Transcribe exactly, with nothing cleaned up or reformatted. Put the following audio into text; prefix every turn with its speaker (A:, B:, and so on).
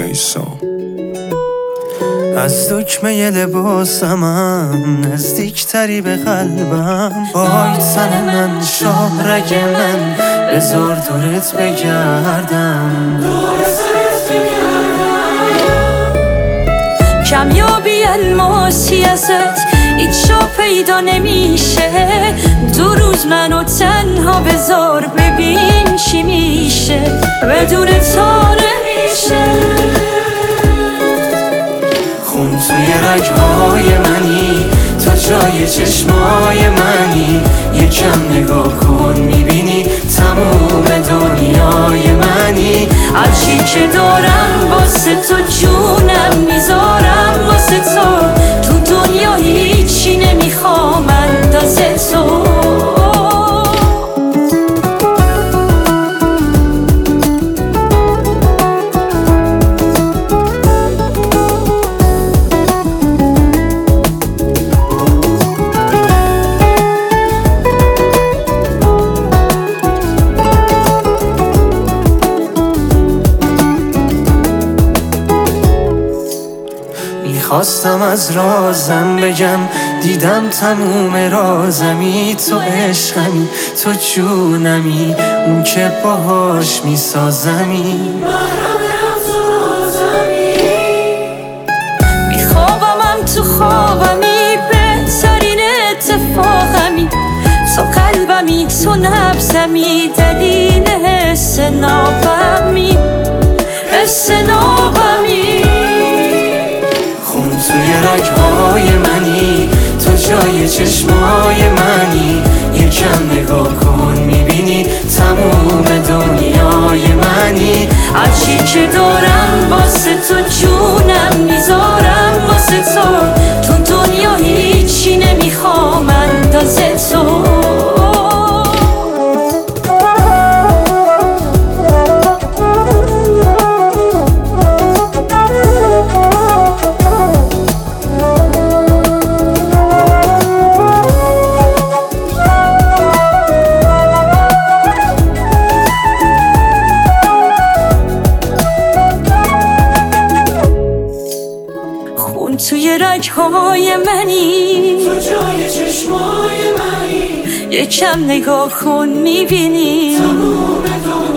A: نیستم.
B: از دکمه لباسمم نزدیکتری به قلبم، باید تن من شاهرگ من بذار دورت بگردم.
C: کمیابی الماسی ازت هیچ جا پیدا نمیشه، دو روز منو تنها بذار ببین چی میشه، بدون تو نمیشه.
B: خون توی رگهای منی، تو جای چشمای منی، یکم نگاه کن میبینی تموم دنیای منی.
C: هرچی که دارم واسه تو جونم میذارم، واسه تو تو دنیا هیچی نمیخوام اندازه تو.
B: خواستم از رازم بگم، دیدم تموم رازمی، تو عشقمی، تو جونمی، اون که باهاش میسازمی.
C: میخوابمم تو خوابمی، بهترین اتفاقمی، تو قلبمی، تو نبزمی، دلیل حس نابمی، حس نابمی.
B: توی رگهای منی، تو جای چشمای منی، یکم نگاه کن میبینی تموم دنیای منی.
C: هرچی که دارم واسه تو جونم میذارم، واسه تو تو دنیا هیچی نمیخوام اندازه تو. توی رگهای منی،
B: تو جای چشمای منی،
C: یکم نگاه کن میبینی
B: تموم